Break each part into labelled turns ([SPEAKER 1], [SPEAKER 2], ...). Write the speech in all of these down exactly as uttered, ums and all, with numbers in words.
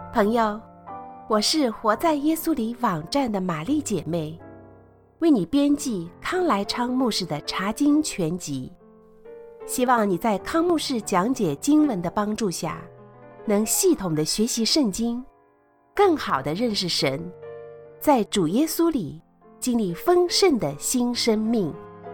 [SPEAKER 1] 朋友，我是活在耶稣里网站的玛丽姐妹，为你编辑康来昌牧师的查经全集，希望你在康牧师讲解经文的帮助下，能系统的学习圣经，更好的认识神，在主耶稣里经历丰盛的新生命。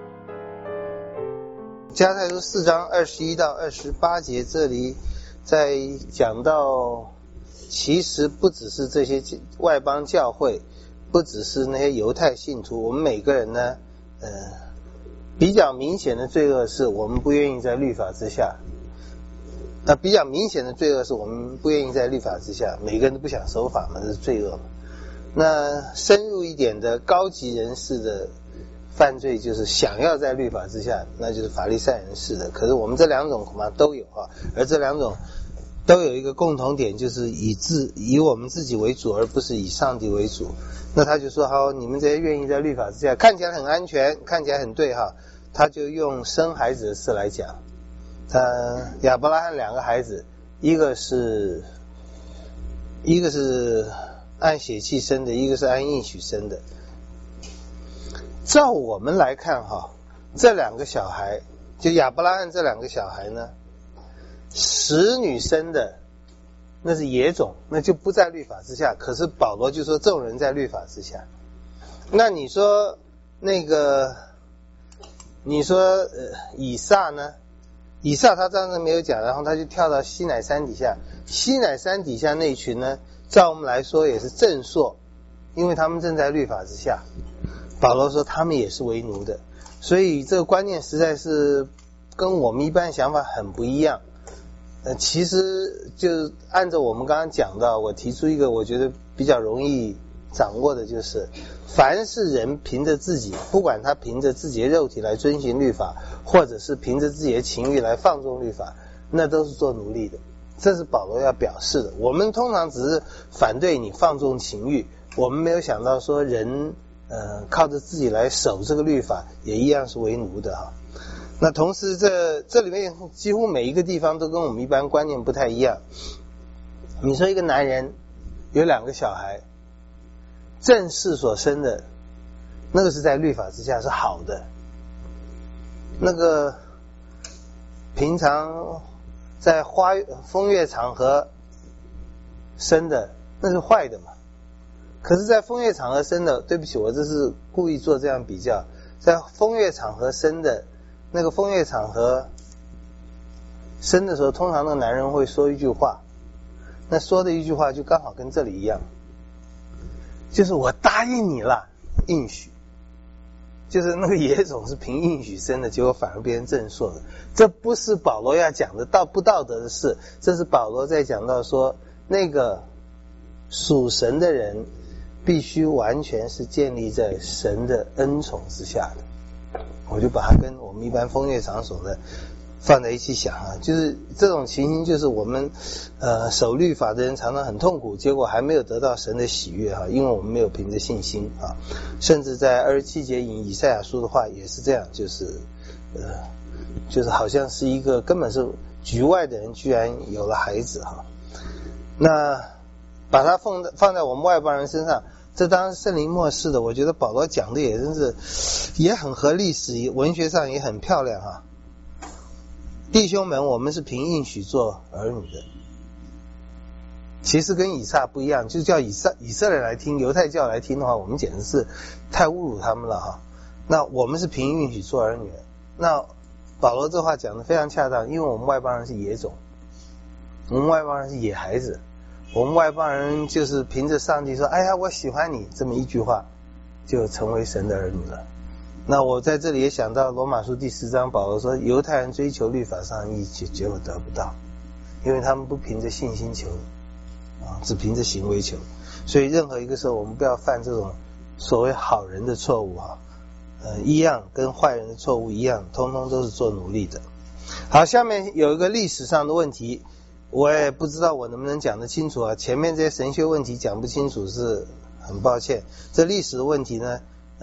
[SPEAKER 2] 加太书四章二十一到二十八节，这里在讲到，其实不只是这些外邦教会，不只是那些犹太信徒，我们每个人呢，呃，比较明显的罪恶是我们不愿意在律法之下。那比较明显的罪恶是我们不愿意在律法之下，每个人都不想守法嘛，这是罪恶嘛。那深入一点的高级人士的犯罪就是想要在律法之下，那就是法利赛人式的。可是我们这两种恐怕都有啊，而这两种都有一个共同点，就是以自以我们自己为主，而不是以上帝为主。那他就说，好，你们这些愿意在律法之下，看起来很安全，看起来很对哈，他就用生孩子的事来讲。他亚伯拉罕两个孩子，一个是一个是按血气生的，一个是按应许生的。照我们来看哈，这两个小孩，就亚伯拉罕这两个小孩呢，使女生的那是野种，那就不在律法之下。可是保罗就说众人在律法之下。那你说那个你说呃以撒呢？以撒他当然没有讲，然后他就跳到西乃山底下。西乃山底下那一群呢，照我们来说也是正朔，因为他们正在律法之下。保罗说他们也是为奴的，所以这个观念实在是跟我们一般想法很不一样。呃，其实就按照我们刚刚讲到，我提出一个我觉得比较容易掌握的，就是凡是人凭着自己，不管他凭着自己的肉体来遵循律法，或者是凭着自己的情欲来放纵律法，那都是做奴隶的。这是保罗要表示的。我们通常只是反对你放纵情欲，我们没有想到说人呃靠着自己来守这个律法也一样是为奴的哈。那同时这这里面几乎每一个地方都跟我们一般观念不太一样。你说一个男人有两个小孩，正室所生的那个是在律法之下是好的，那个平常在花风月场合生的那是坏的嘛。可是在风月场合生的，对不起，我这是故意做这样比较，在风月场合生的那个风月场合生的时候，通常那个男人会说一句话，那说的一句话就刚好跟这里一样，就是我答应你了，应许。就是那个野种是凭应许生的，结果反而变成正朔的。这不是保罗要讲的道不道德的事，这是保罗在讲到说，那个属神的人必须完全是建立在神的恩宠之下的。我就把它跟我们一般风月场所的放在一起想啊，就是这种情形，就是我们呃守律法的人常常很痛苦，结果还没有得到神的喜悦啊，因为我们没有凭着信心啊。甚至在二十七节引以赛亚书的话也是这样，就是呃就是好像是一个根本是局外的人居然有了孩子哈。那把它放在放在我们外邦人身上，这当然是圣灵默示的。我觉得保罗讲的也真是也很合历史文学上也很漂亮哈。弟兄们，我们是凭应许做儿女的。其实跟以撒不一样，就叫以撒以色列来听，犹太教来听的话，我们简直是太侮辱他们了哈。那我们是凭应许做儿女的。那保罗这话讲的非常恰当，因为我们外邦人是野种，我们外邦人是野孩子，我们外邦人就是凭着上帝说，哎呀我喜欢你这么一句话，就成为神的儿女了。那我在这里也想到罗马书第十章，保罗说犹太人追求律法上义，结果得不到，因为他们不凭着信心求啊，只凭着行为求。所以任何一个时候我们不要犯这种所谓好人的错误啊，呃，一样跟坏人的错误一样，通通都是做奴隶的。好，下面有一个历史上的问题，我也不知道我能不能讲得清楚啊。前面这些神学问题讲不清楚是很抱歉。这历史的问题呢，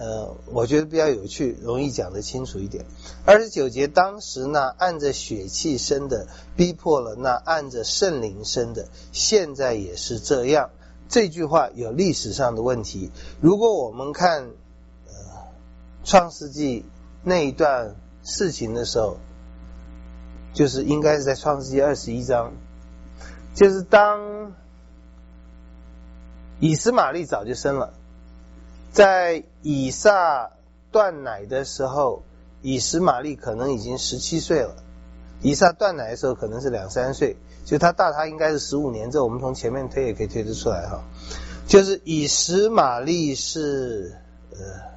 [SPEAKER 2] 呃，我觉得比较有趣，容易讲得清楚一点。二十九节，当时那按着血气生的逼迫了那按着圣灵生的，现在也是这样。这句话有历史上的问题。如果我们看呃创世纪那一段事情的时候，就是应该是在创世纪二十一章，就是当以实玛利早就生了，在以撒断奶的时候，以实玛利可能已经十七岁了，以撒断奶的时候可能是两三岁，就他大他应该是十五年，这我们从前面推也可以推得出来哈。就是以实玛利是呃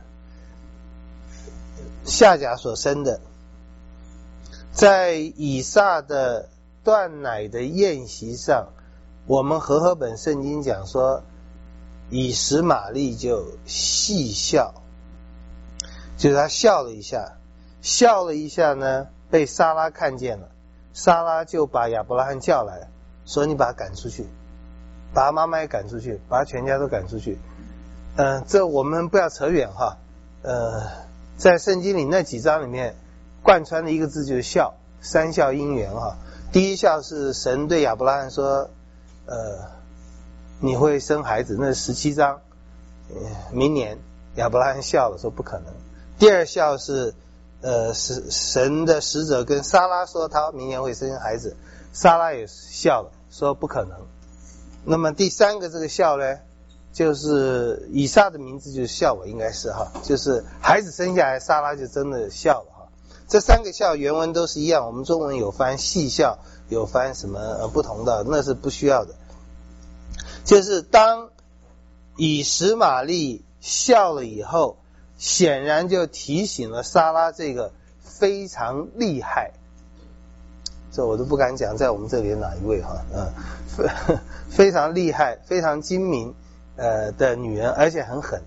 [SPEAKER 2] 夏甲所生的，在以撒的断奶的宴席上，我们和合本圣经讲说，以实玛利就戏笑，就是他笑了一下，笑了一下呢，被撒拉看见了，撒拉就把亚伯拉罕叫来，说你把他赶出去，把他妈妈也赶出去，把他全家都赶出去。嗯、呃，这我们不要扯远哈。呃，在圣经里那几章里面，贯穿的一个字就是笑，三笑因缘哈。第一笑是神对亚伯拉罕说，呃，你会生孩子，那是十七章，呃，明年亚伯拉罕笑了，说不可能。第二笑是呃，是神的使者跟撒拉说他明年会生孩子，撒拉也笑了，说不可能。那么第三个这个笑呢，就是以撒的名字就是笑吧，应该是哈，就是孩子生下来，撒拉就真的笑了哈。这三个笑原文都是一样，我们中文有翻戏笑，有翻什么呃不同的，那是不需要的。就是当以实玛利笑了以后，显然就提醒了撒拉这个非常厉害，这我都不敢讲在我们这里的哪一位哈，嗯，非常厉害、非常精明呃的女人，而且很狠。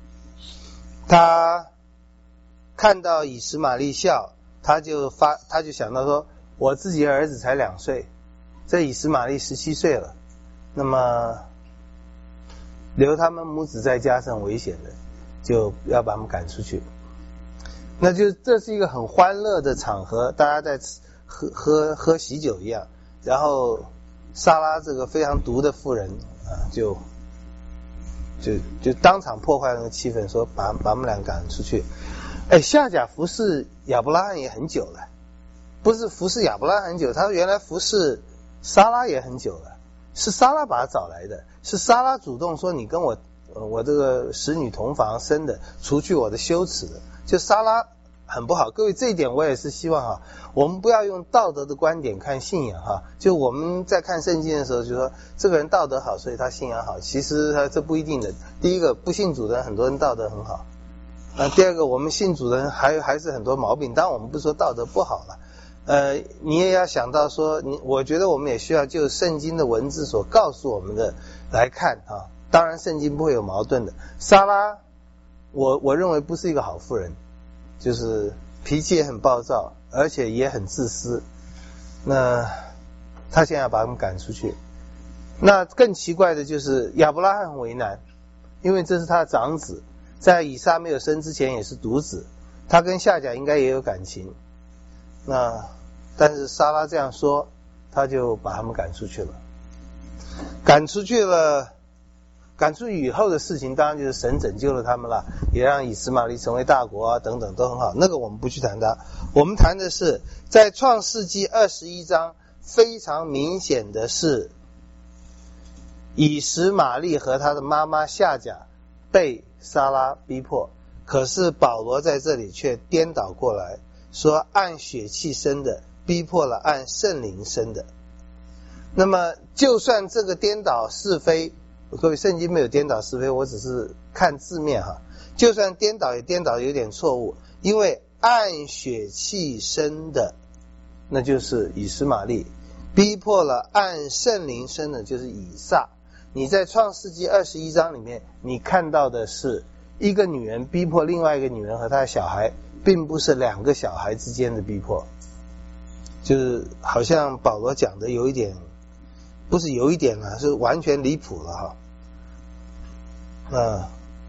[SPEAKER 2] 她看到以实玛利笑，她就发，她就想到说，我自己的儿子才两岁，这以实玛利十七岁了，那么留他们母子在家是很危险的，就要把他们赶出去。那就这是一个很欢乐的场合，大家在喝喝喝喜酒一样，然后撒拉这个非常毒的妇人啊，就就就当场破坏那个气氛，说把把我们俩赶出去。哎，夏甲服侍亚伯拉罕也很久了，不是服侍亚伯拉罕很久，他原来服侍撒拉也很久了，是撒拉把他找来的，是撒拉主动说你跟我呃我这个使女同房生的，除去我的羞耻的。就撒拉很不好，各位这一点我也是希望哈，我们不要用道德的观点看信仰哈。就我们在看圣经的时候，就说这个人道德好，所以他信仰好，其实他这不一定的。第一个，不信主的人很多人道德很好，呃，第二个，我们信主的人还还是很多毛病。当然我们不说道德不好了，呃，你也要想到说，你我觉得我们也需要就圣经的文字所告诉我们的来看啊。当然圣经不会有矛盾的。撒拉，我我认为不是一个好妇人，就是脾气也很暴躁，而且也很自私。那他现在要把他们赶出去。那更奇怪的就是亚伯拉罕很为难，因为这是他的长子，在以撒没有生之前也是独子，他跟夏甲应该也有感情。那但是撒拉这样说，他就把他们赶出去了。赶出去了，赶出去以后的事情当然就是神拯救了他们了，也让以实玛利成为大国啊，等等都很好，那个我们不去谈它。我们谈的是在创世纪二十一章，非常明显的是以实玛利和他的妈妈夏甲被撒拉逼迫，可是保罗在这里却颠倒过来，说按血气生的逼迫了按圣灵生的。那么就算这个颠倒是非，各位圣经没有颠倒是非，我只是看字面哈，就算颠倒也颠倒有点错误，因为按血气生的那就是以实玛利，逼迫了按圣灵生的就是以撒。你在创世纪二十一章里面你看到的是一个女人逼迫另外一个女人和她的小孩，并不是两个小孩之间的逼迫，就是好像保罗讲的有一点，不是有一点啊，是完全离谱了哈。嗯，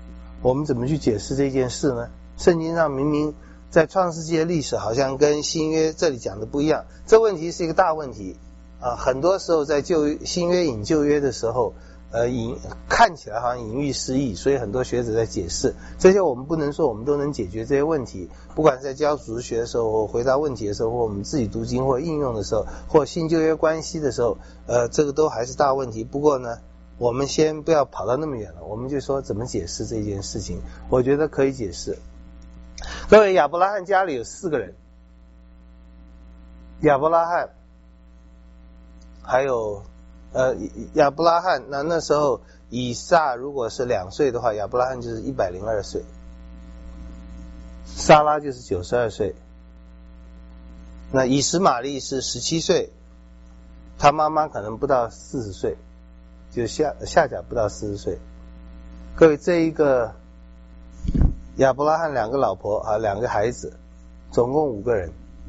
[SPEAKER 2] 我们怎么去解释这件事呢？圣经上明明在创世纪的历史好像跟新约这里讲的不一样，这问题是一个大问题啊！很多时候在旧新约引旧约的时候，呃，引看起来好像隐喻失义，所以很多学者在解释这些。我们不能说我们都能解决这些问题，不管是在教组织学的时候，或回答问题的时候，或我们自己读经或应用的时候，或新旧约关系的时候，呃，这个都还是大问题。不过呢，我们先不要跑到那么远了，我们就说怎么解释这件事情。我觉得可以解释。各位，亚伯拉罕家里有四个人，亚伯拉罕还有呃亚伯拉罕，那那时候以撒如果是两岁的话，亚伯拉罕就是一百零二岁，撒拉就是九十二岁，那以实玛利是十七岁，他妈妈可能不到四十岁，就夏夏甲不到四十岁。各位，这一个亚伯拉罕两个老婆啊，两个孩子，总共五个人，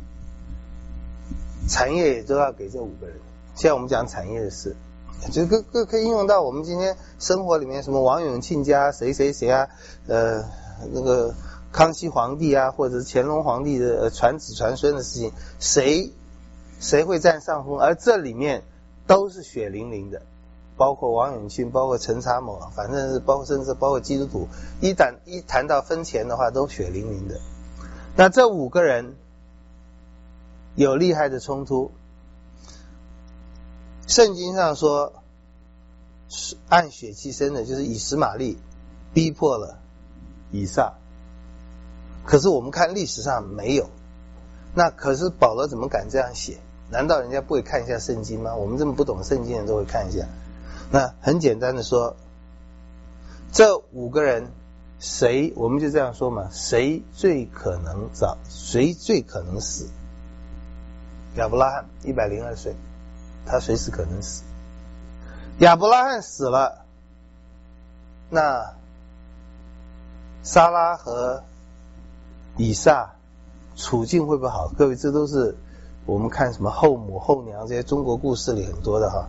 [SPEAKER 2] 产业也都要给这五个人。现在我们讲产业的事，就各各可以应用到我们今天生活里面，什么王永庆家谁谁谁啊，呃，那个康熙皇帝啊，或者是乾隆皇帝的传子传孙的事情，谁谁会占上风？而这里面都是血淋淋的。包括王永庆，包括陈查某，反正是包括甚至包括基督徒，一谈一谈到分钱的话，都血淋淋的。那这五个人有厉害的冲突，圣经上说按血气生的，就是以实玛利逼迫了以撒，可是我们看历史上没有。那可是保罗怎么敢这样写？难道人家不会看一下圣经吗？我们这么不懂圣经的人都会看一下。那很简单的说，这五个人谁，我们就这样说嘛，谁最可能早，谁最可能死？亚伯拉罕一百零二岁，他随时可能死。亚伯拉罕死了，那撒拉和以撒处境会不会好？各位，这都是我们看什么后母后娘这些中国故事里很多的哈。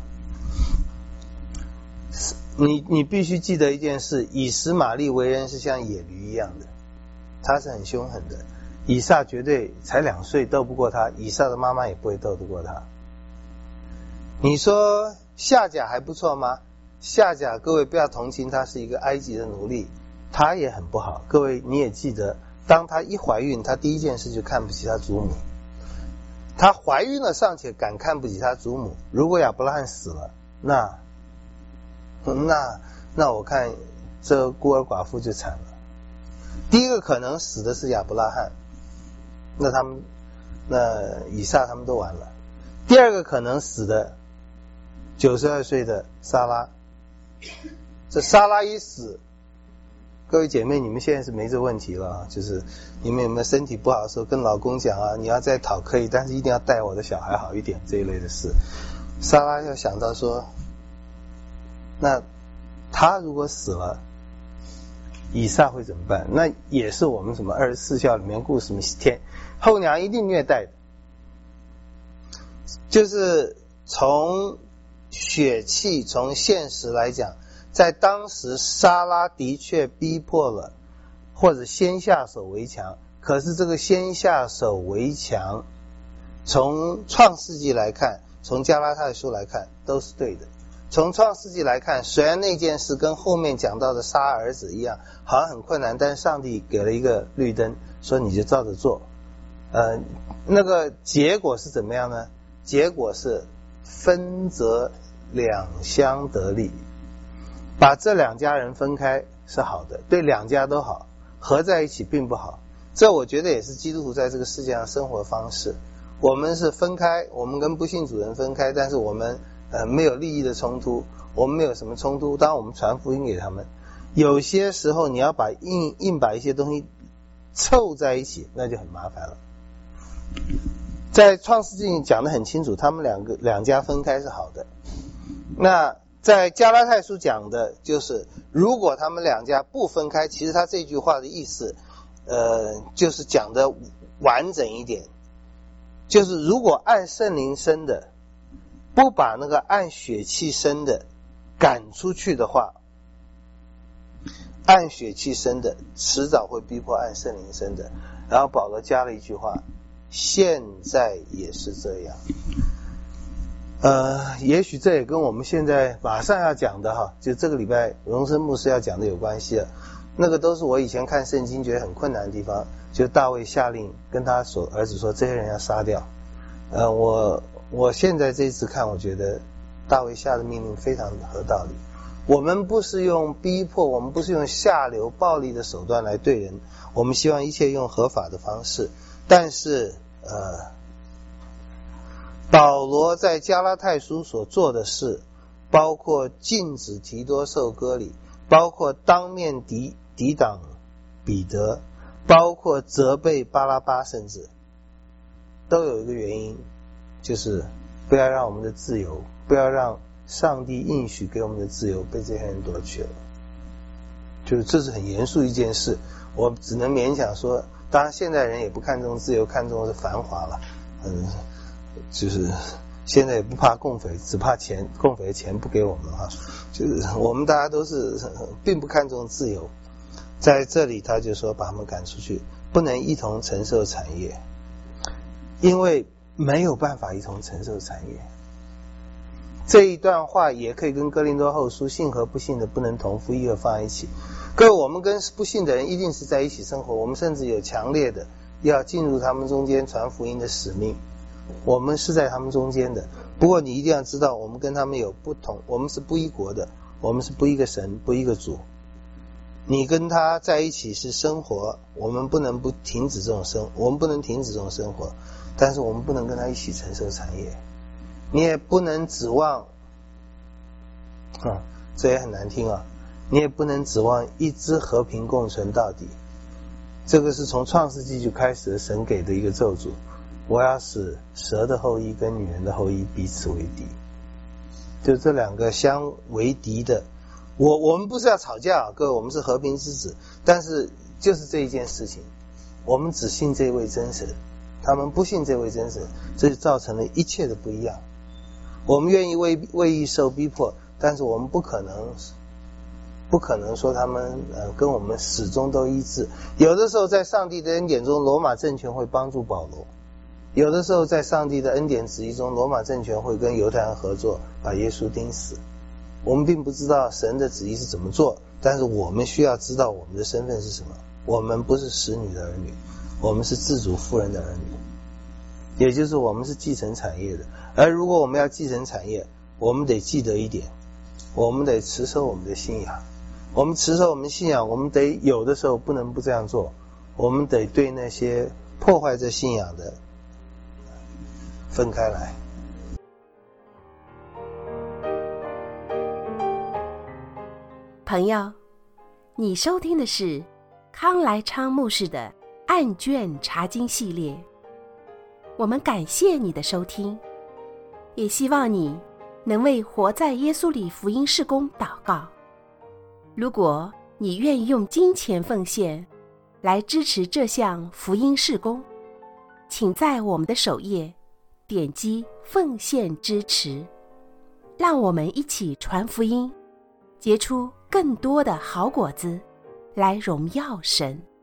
[SPEAKER 2] 你你必须记得一件事，以实玛利为人是像野驴一样的，他是很凶狠的。以撒绝对才两岁斗不过他，以撒的妈妈也不会斗得过他。你说夏甲还不错吗？夏甲各位不要同情，他是一个埃及的奴隶，他也很不好。各位你也记得，当他一怀孕，他第一件事就看不起他祖母。他怀孕了尚且敢看不起他祖母，如果亚伯拉罕死了，那那那我看这孤儿寡妇就惨了。第一个可能死的是亚伯拉罕，那他们那以撒他们都完了。第二个可能死的九十二岁的撒拉，这撒拉一死，各位姐妹你们现在是没这问题了啊，就是你们有没有身体不好的时候跟老公讲啊，你要再讨可以，但是一定要带我的小孩好一点这一类的事。撒拉要想到说，那他如果死了，以撒会怎么办？那也是我们什么二十四孝里面故事什么天后娘一定虐待的。就是从血气从现实来讲，在当时撒拉的确逼迫了或者先下手为强，可是这个先下手为强从创世纪来看，从加拉太书来看都是对的。从创世纪来看，虽然那件事跟后面讲到的杀儿子一样好像很困难，但是上帝给了一个绿灯，说你就照着做。呃，那个结果是怎么样呢？结果是分则两相得利，把这两家人分开是好的，对两家都好，合在一起并不好。这我觉得也是基督徒在这个世界上生活方式。我们是分开，我们跟不信主人分开，但是我们呃没有利益的冲突，我们没有什么冲突，当然我们传福音给他们。有些时候你要把硬硬把一些东西凑在一起，那就很麻烦了。在创世纪讲得很清楚，他们两个两家分开是好的。那在加拉太书讲的就是如果他们两家不分开，其实他这句话的意思呃就是讲的完整一点，就是如果按圣灵生的不把那个按血气生的赶出去的话， 按血气生的，迟早会逼迫按圣灵生的。然后保罗加了一句话，现在也是这样。呃，也许这也跟我们现在马上要讲的哈，就这个礼拜荣生牧师要讲的有关系了。那个都是我以前看圣经觉得很困难的地方，就大卫下令跟他所儿子说，这些人要杀掉。呃，我我现在这次看，我觉得大卫下的命令非常合道理。我们不是用逼迫，我们不是用下流暴力的手段来对人，我们希望一切用合法的方式。但是呃，保罗在加拉太书所做的事，包括禁止提多受割礼，包括当面抵抵挡彼得，包括责备巴拉巴，甚至都有一个原因，就是不要让我们的自由，不要让上帝应许给我们的自由被这些人夺去了。就是这是很严肃一件事，我只能勉强说，当然现代人也不看重自由，看重的是繁华了。嗯，就是现在也不怕共匪，只怕钱，共匪的钱不给我们哈。就是我们大家都是并不看重自由，在这里他就说把他们赶出去，不能一同承受产业，因为没有办法一同承受产业。这一段话也可以跟哥林多后书信和不信的不能同父异母放在一起。各位，我们跟不信的人一定是在一起生活，我们甚至有强烈的要进入他们中间传福音的使命，我们是在他们中间的。不过你一定要知道，我们跟他们有不同，我们是不一国的，我们是不一个神，不一个主。你跟他在一起是生活，我们不能不停止这种生，我们不能停止这种生活，但是我们不能跟他一起承受产业。你也不能指望，啊，这也很难听啊，你也不能指望一直和平共存到底。这个是从创世纪就开始的神给的一个咒诅，我要使蛇的后裔跟女人的后裔彼此为敌。就这两个相为敌的，我我们不是要吵架啊，各位，我们是和平之子，但是就是这一件事情，我们只信这位真神，他们不信这位真神，这就造成了一切的不一样。我们愿意为为义受逼迫，但是我们不可能不可能说他们呃跟我们始终都一致。有的时候在上帝的恩典中，罗马政权会帮助保罗；有的时候在上帝的恩典旨意中，罗马政权会跟犹太人合作，把耶稣钉死。我们并不知道神的旨意是怎么做，但是我们需要知道我们的身份是什么。我们不是使女的儿女，我们是自主妇人的儿女，也就是我们是继承产业的。而如果我们要继承产业，我们得记得一点，我们得持守我们的信仰。我们持守我们的信仰，我们得有的时候不能不这样做，我们得对那些破坏这信仰的分开来。
[SPEAKER 1] 朋友，你收听的是康来昌牧师的案卷查经系列，我们感谢你的收听，也希望你能为活在耶稣里福音事工祷告。如果你愿意用金钱奉献来支持这项福音事工，请在我们的首页点击奉献支持，让我们一起传福音，结出更多的好果子，来荣耀神。